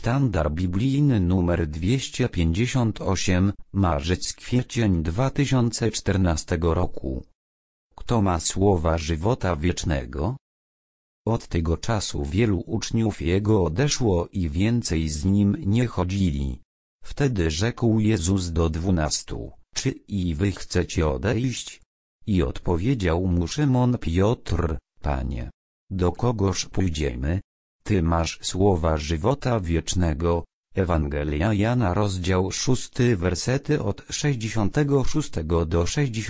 Sztandar biblijny numer 258, marzec-kwiecień 2014 roku. Kto ma słowa żywota wiecznego? Od tego czasu wielu uczniów Jego odeszło i więcej z Nim nie chodzili. Wtedy rzekł Jezus do 12: Czy i wy chcecie odejść? I odpowiedział mu Szymon Piotr: Panie, do kogoż pójdziemy? Ty masz słowa żywota wiecznego. Ewangelia Jana rozdział 6 wersety od 66 do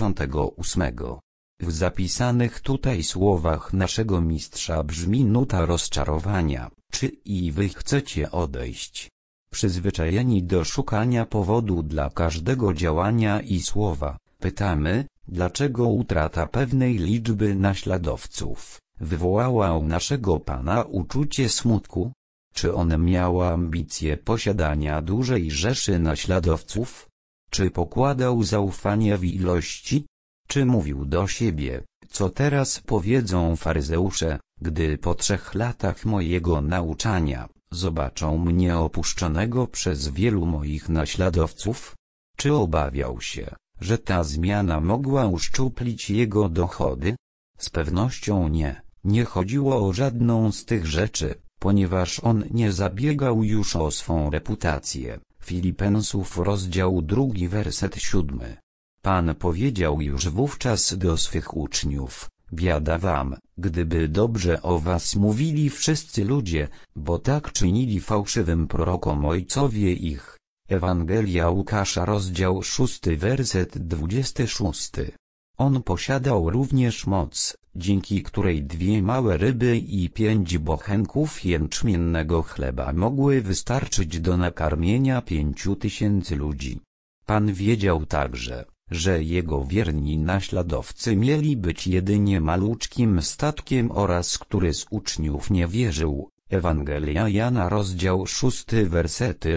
68. W zapisanych tutaj słowach naszego mistrza brzmi nuta rozczarowania. Czy i wy chcecie odejść? Przyzwyczajeni do szukania powodu dla każdego działania i słowa, pytamy, dlaczego utrata pewnej liczby naśladowców wywołała u naszego Pana uczucie smutku? Czy on miał ambicje posiadania dużej rzeszy naśladowców? Czy pokładał zaufanie w ilości? Czy mówił do siebie, co teraz powiedzą faryzeusze, gdy po 3 latach mojego nauczania zobaczą mnie opuszczonego przez wielu moich naśladowców? Czy obawiał się, że ta zmiana mogła uszczuplić jego dochody? Z pewnością nie chodziło o żadną z tych rzeczy, ponieważ on nie zabiegał już o swą reputację. Filipensów rozdział 2 werset 7. Pan powiedział już wówczas do swych uczniów: biada wam, gdyby dobrze o was mówili wszyscy ludzie, bo tak czynili fałszywym prorokom ojcowie ich. Ewangelia Łukasza rozdział 6 werset 26. On posiadał również moc, dzięki której 2 małe ryby i 5 bochenków jęczmiennego chleba mogły wystarczyć do nakarmienia 5000 ludzi. Pan wiedział także, że jego wierni naśladowcy mieli być jedynie maluczkim statkiem oraz który z uczniów nie wierzył. Ewangelia Jana rozdział 6 wersety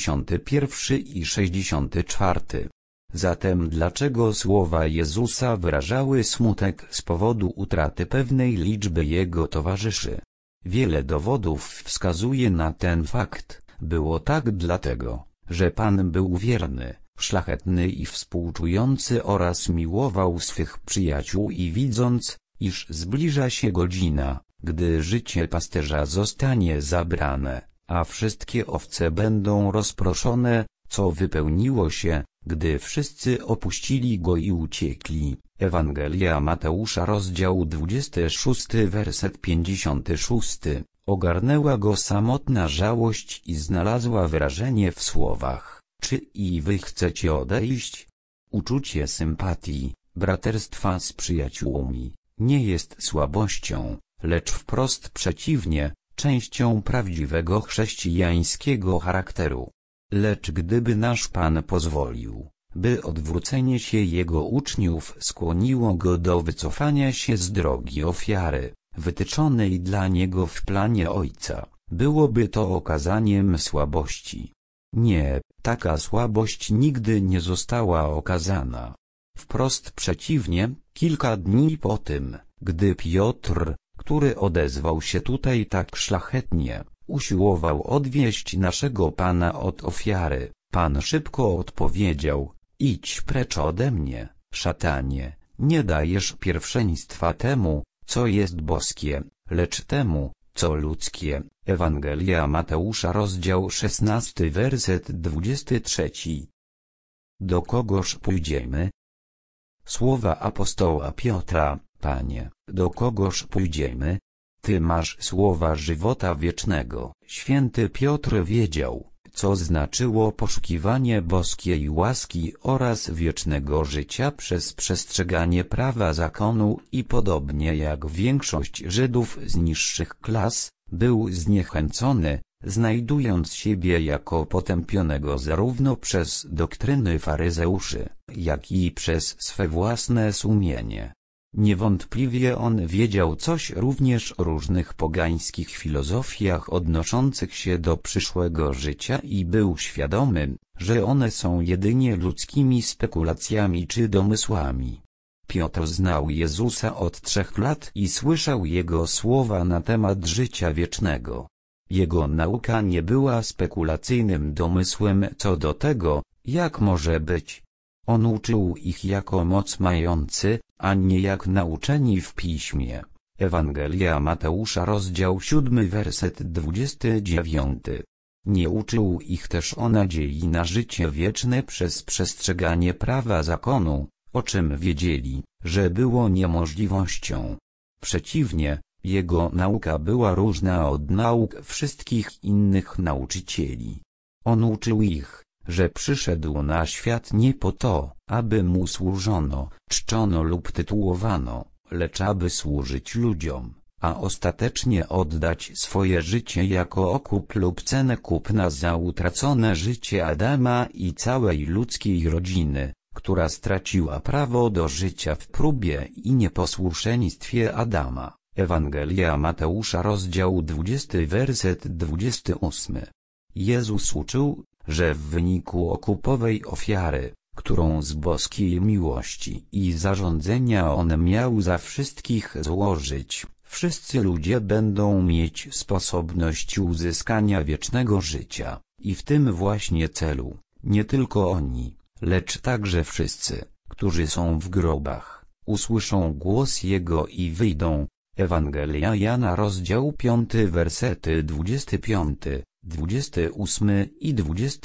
61 i 64. Zatem dlaczego słowa Jezusa wyrażały smutek z powodu utraty pewnej liczby Jego towarzyszy? Wiele dowodów wskazuje na ten fakt. Było tak dlatego, że Pan był wierny, szlachetny i współczujący oraz miłował swych przyjaciół i widząc, iż zbliża się godzina, gdy życie pasterza zostanie zabrane, a wszystkie owce będą rozproszone, co wypełniło się, gdy wszyscy opuścili go i uciekli. Ewangelia Mateusza rozdział 26 werset 56. Ogarnęła go samotna żałość i znalazła wyrażenie w słowach: czy i wy chcecie odejść? Uczucie sympatii, braterstwa z przyjaciółmi, nie jest słabością, lecz wprost przeciwnie, częścią prawdziwego chrześcijańskiego charakteru. Lecz gdyby nasz Pan pozwolił, by odwrócenie się Jego uczniów skłoniło go do wycofania się z drogi ofiary, wytyczonej dla Niego w planie Ojca, byłoby to okazaniem słabości. Nie, taka słabość nigdy nie została okazana. Wprost przeciwnie, kilka dni po tym, gdy Piotr, który odezwał się tutaj tak szlachetnie, usiłował odwieść naszego Pana od ofiary, Pan szybko odpowiedział: idź precz ode mnie, szatanie, nie dajesz pierwszeństwa temu, co jest boskie, lecz temu, co ludzkie. Ewangelia Mateusza rozdział 16 werset 23. Do kogoż pójdziemy? Słowa apostoła Piotra: Panie, do kogoż pójdziemy? Ty masz słowa żywota wiecznego. Święty Piotr wiedział, co znaczyło poszukiwanie boskiej łaski oraz wiecznego życia przez przestrzeganie prawa zakonu i podobnie jak większość Żydów z niższych klas, był zniechęcony, znajdując siebie jako potępionego zarówno przez doktryny faryzeuszy, jak i przez swe własne sumienie. Niewątpliwie on wiedział coś również o różnych pogańskich filozofiach odnoszących się do przyszłego życia i był świadomy, że one są jedynie ludzkimi spekulacjami czy domysłami. Piotr znał Jezusa od 3 lat i słyszał Jego słowa na temat życia wiecznego. Jego nauka nie była spekulacyjnym domysłem co do tego, jak może być. On uczył ich jako moc mający, a nie jak nauczeni w piśmie. Ewangelia Mateusza rozdział 7 werset 29. Nie uczył ich też o nadziei na życie wieczne przez przestrzeganie prawa zakonu, o czym wiedzieli, że było niemożliwością. Przeciwnie, jego nauka była różna od nauk wszystkich innych nauczycieli. On uczył ich, że przyszedł na świat nie po to, aby mu służono, czczono lub tytułowano, lecz aby służyć ludziom, a ostatecznie oddać swoje życie jako okup lub cenę kupna za utracone życie Adama i całej ludzkiej rodziny, która straciła prawo do życia w próbie i nieposłuszeństwie Adama. Ewangelia Mateusza rozdział 20 werset 28. Jezus uczył, że w wyniku okupowej ofiary, którą z boskiej miłości i zarządzenia on miał za wszystkich złożyć, wszyscy ludzie będą mieć sposobność uzyskania wiecznego życia, i w tym właśnie celu, nie tylko oni, lecz także wszyscy, którzy są w grobach, usłyszą głos Jego i wyjdą. Ewangelia Jana rozdział 5 wersety 25, 28 i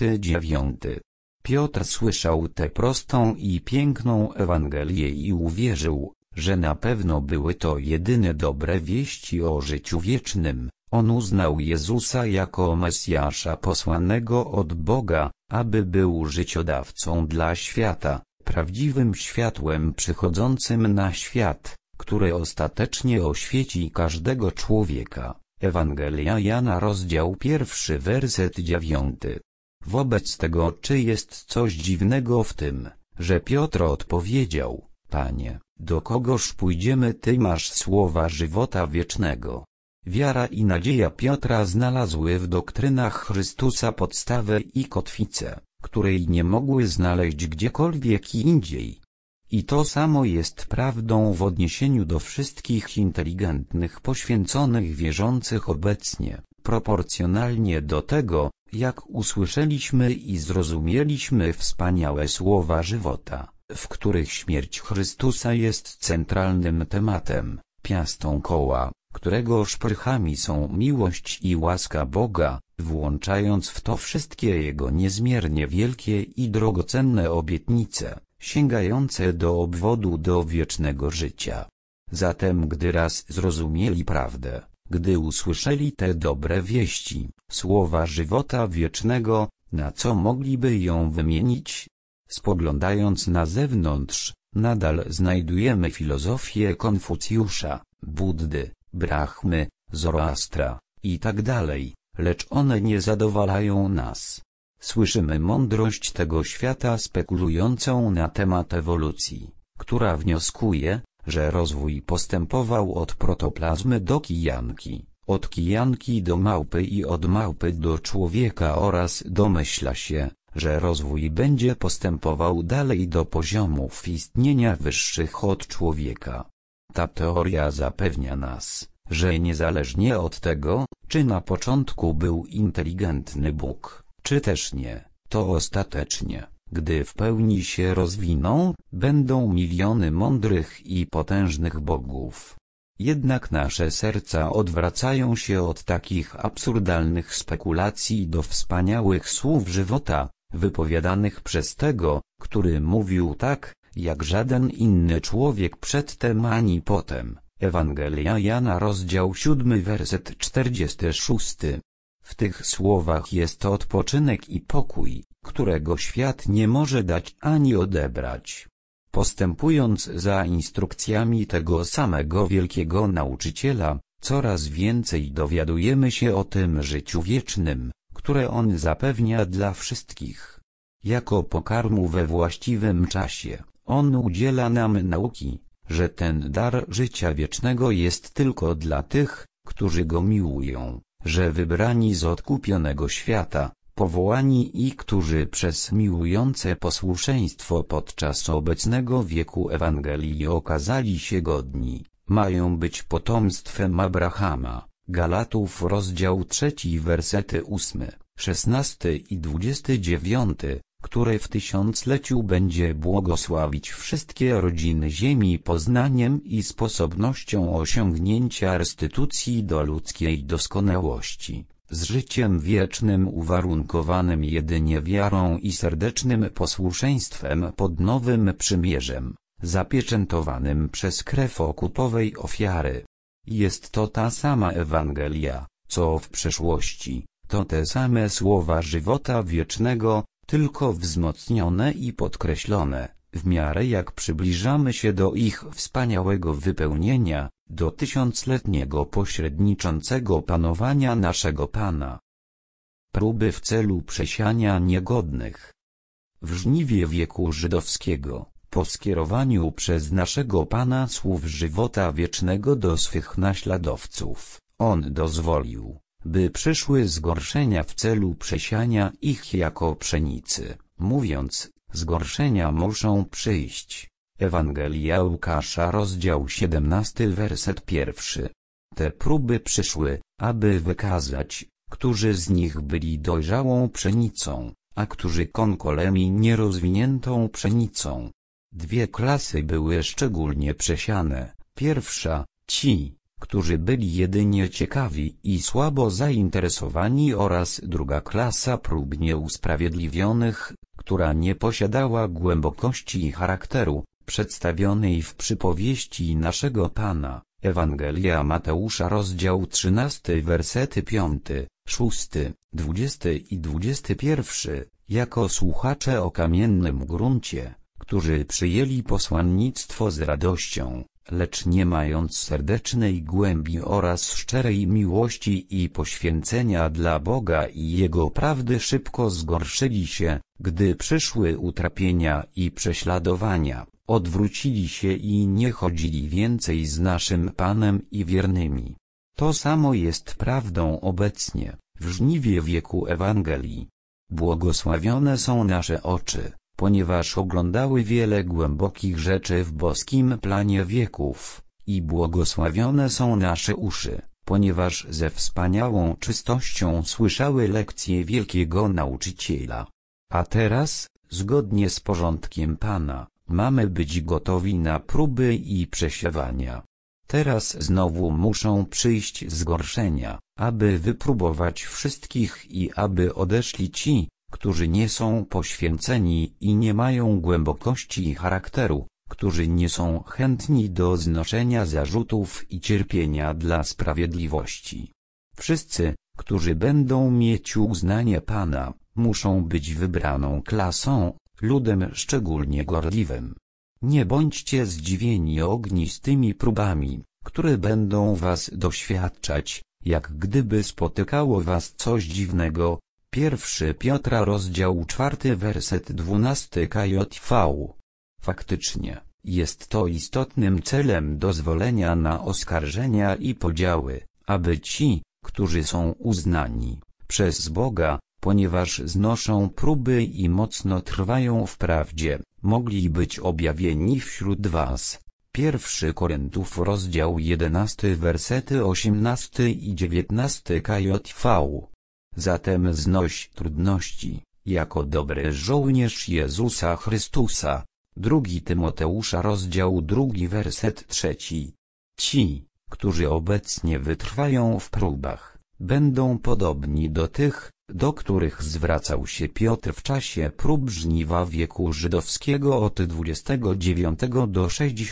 29. Piotr słyszał tę prostą i piękną Ewangelię i uwierzył, że na pewno były to jedyne dobre wieści o życiu wiecznym. On uznał Jezusa jako Mesjasza posłanego od Boga, aby był życiodawcą dla świata, prawdziwym światłem przychodzącym na świat, które ostatecznie oświeci każdego człowieka. Ewangelia Jana rozdział 1 werset 9. Wobec tego czy jest coś dziwnego w tym, że Piotr odpowiedział: Panie, do kogoż pójdziemy, Ty masz słowa żywota wiecznego. Wiara i nadzieja Piotra znalazły w doktrynach Chrystusa podstawę i kotwicę, której nie mogły znaleźć gdziekolwiek indziej. I to samo jest prawdą w odniesieniu do wszystkich inteligentnych poświęconych wierzących obecnie, proporcjonalnie do tego, jak usłyszeliśmy i zrozumieliśmy wspaniałe słowa żywota, w których śmierć Chrystusa jest centralnym tematem, piastą koła, którego szprychami są miłość i łaska Boga, włączając w to wszystkie Jego niezmiernie wielkie i drogocenne obietnice, sięgające do obwodu do wiecznego życia. Zatem gdy raz zrozumieli prawdę, gdy usłyszeli te dobre wieści, słowa żywota wiecznego, na co mogliby ją wymienić? Spoglądając na zewnątrz, nadal znajdujemy filozofię Konfucjusza, Buddy, Brahmy, Zoroastra i tak dalej, lecz one nie zadowalają nas. Słyszymy mądrość tego świata spekulującą na temat ewolucji, która wnioskuje, że rozwój postępował od protoplazmy do kijanki, od kijanki do małpy i od małpy do człowieka oraz domyśla się, że rozwój będzie postępował dalej do poziomów istnienia wyższych od człowieka. Ta teoria zapewnia nas, że niezależnie od tego, czy na początku był inteligentny Bóg, czy też nie, to ostatecznie, gdy w pełni się rozwiną, będą miliony mądrych i potężnych bogów. Jednak nasze serca odwracają się od takich absurdalnych spekulacji do wspaniałych słów żywota, wypowiadanych przez tego, który mówił tak, jak żaden inny człowiek przedtem ani potem. Ewangelia Jana rozdział 7 werset 46. W tych słowach jest odpoczynek i pokój, którego świat nie może dać ani odebrać. Postępując za instrukcjami tego samego wielkiego nauczyciela, coraz więcej dowiadujemy się o tym życiu wiecznym, które on zapewnia dla wszystkich. Jako pokarmu we właściwym czasie, on udziela nam nauki, że ten dar życia wiecznego jest tylko dla tych, którzy go miłują, że wybrani z odkupionego świata, powołani i którzy przez miłujące posłuszeństwo podczas obecnego wieku Ewangelii okazali się godni, mają być potomstwem Abrahama, Galatów rozdział 3 wersety 8, 16 i 29, które w tysiącleciu będzie błogosławić wszystkie rodziny ziemi poznaniem i sposobnością osiągnięcia restytucji do ludzkiej doskonałości, z życiem wiecznym uwarunkowanym jedynie wiarą i serdecznym posłuszeństwem pod nowym przymierzem, zapieczętowanym przez krew okupowej ofiary. Jest to ta sama Ewangelia, co w przeszłości, to te same słowa żywota wiecznego, tylko wzmocnione i podkreślone, w miarę jak przybliżamy się do ich wspaniałego wypełnienia, do tysiącletniego pośredniczącego panowania naszego Pana. Próby w celu przesiania niegodnych. W żniwie wieku żydowskiego, po skierowaniu przez naszego Pana słów żywota wiecznego do swych naśladowców, On dozwolił, by przyszły zgorszenia w celu przesiania ich jako pszenicy, mówiąc, zgorszenia muszą przyjść. Ewangelia Łukasza rozdział 17 werset 1. Te próby przyszły, aby wykazać, którzy z nich byli dojrzałą pszenicą, a którzy konkolemi nierozwiniętą pszenicą. Dwie klasy były szczególnie przesiane. Pierwsza, ci, którzy byli jedynie ciekawi i słabo zainteresowani, oraz druga klasa próbnie usprawiedliwionych, która nie posiadała głębokości i charakteru, przedstawionej w przypowieści naszego Pana. Ewangelia Mateusza rozdział 13 wersety 5, 6, 20 i 21, jako słuchacze o kamiennym gruncie, którzy przyjęli posłannictwo z radością, lecz nie mając serdecznej głębi oraz szczerej miłości i poświęcenia dla Boga i Jego prawdy, szybko zgorszyli się, gdy przyszły utrapienia i prześladowania, odwrócili się i nie chodzili więcej z naszym Panem i wiernymi. To samo jest prawdą obecnie, w żniwie wieku Ewangelii. Błogosławione są nasze oczy, ponieważ oglądały wiele głębokich rzeczy w boskim planie wieków, i błogosławione są nasze uszy, ponieważ ze wspaniałą czystością słyszały lekcje wielkiego nauczyciela. A teraz, zgodnie z porządkiem Pana, mamy być gotowi na próby i przesiewania. Teraz znowu muszą przyjść zgorszenia, aby wypróbować wszystkich i aby odeszli ci, którzy nie są poświęceni i nie mają głębokości charakteru, którzy nie są chętni do znoszenia zarzutów i cierpienia dla sprawiedliwości. Wszyscy, którzy będą mieć uznanie Pana, muszą być wybraną klasą, ludem szczególnie gorliwym. Nie bądźcie zdziwieni ognistymi próbami, które będą was doświadczać, jak gdyby spotykało was coś dziwnego. 1 Piotra rozdział 4 werset 12 KJV. Faktycznie, jest to istotnym celem dozwolenia na oskarżenia i podziały, aby ci, którzy są uznani przez Boga, ponieważ znoszą próby i mocno trwają w prawdzie, mogli być objawieni wśród was. 1 Koryntiów rozdział 11 wersety 18 i 19 KJV. Zatem znoś trudności, jako dobry żołnierz Jezusa Chrystusa. 2 Tymoteusza rozdział 2 werset 3. Ci, którzy obecnie wytrwają w próbach, będą podobni do tych, do których zwracał się Piotr w czasie prób żniwa wieku żydowskiego od 29 do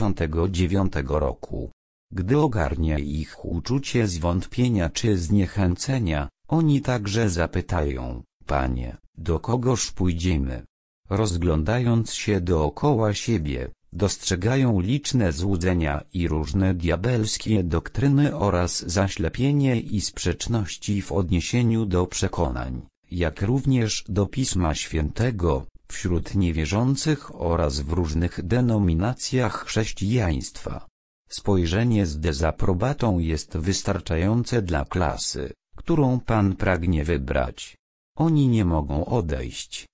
69 roku. Gdy ogarnia ich uczucie zwątpienia czy zniechęcenia, oni także zapytają: Panie, do kogoż pójdziemy? Rozglądając się dookoła siebie, dostrzegają liczne złudzenia i różne diabelskie doktryny oraz zaślepienie i sprzeczności w odniesieniu do przekonań, jak również do Pisma Świętego, wśród niewierzących oraz w różnych denominacjach chrześcijaństwa. Spojrzenie z dezaprobatą jest wystarczające dla klasy, którą Pan pragnie wybrać. Oni nie mogą odejść,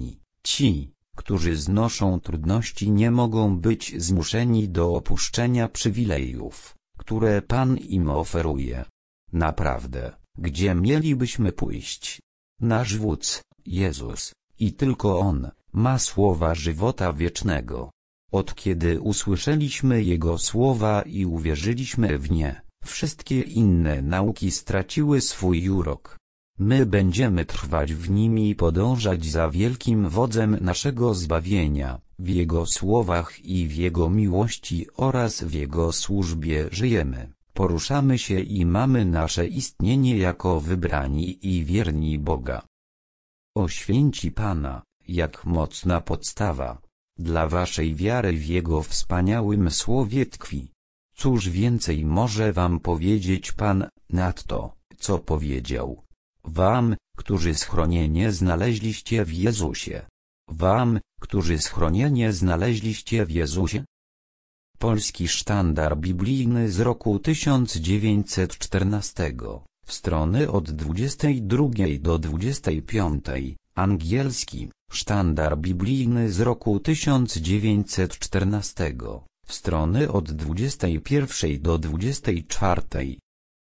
ci, którzy znoszą trudności, nie mogą być zmuszeni do opuszczenia przywilejów, które Pan im oferuje. Naprawdę, gdzie mielibyśmy pójść? Nasz wódz, Jezus, i tylko On, ma słowa żywota wiecznego. Od kiedy usłyszeliśmy Jego słowa i uwierzyliśmy w nie, wszystkie inne nauki straciły swój urok. My będziemy trwać w nimi i podążać za wielkim wodzem naszego zbawienia, w Jego słowach i w Jego miłości oraz w Jego służbie żyjemy, poruszamy się i mamy nasze istnienie jako wybrani i wierni Boga. O święci Pana, jak mocna podstawa dla waszej wiary w Jego wspaniałym słowie tkwi. Cóż więcej może wam powiedzieć Pan nad to, co powiedział wam, którzy schronienie znaleźliście w Jezusie? Wam, którzy schronienie znaleźliście w Jezusie? Polski sztandar biblijny z roku 1914, strony od 22 do 25, angielski, sztandar biblijny z roku 1914, strony od 21 do 24.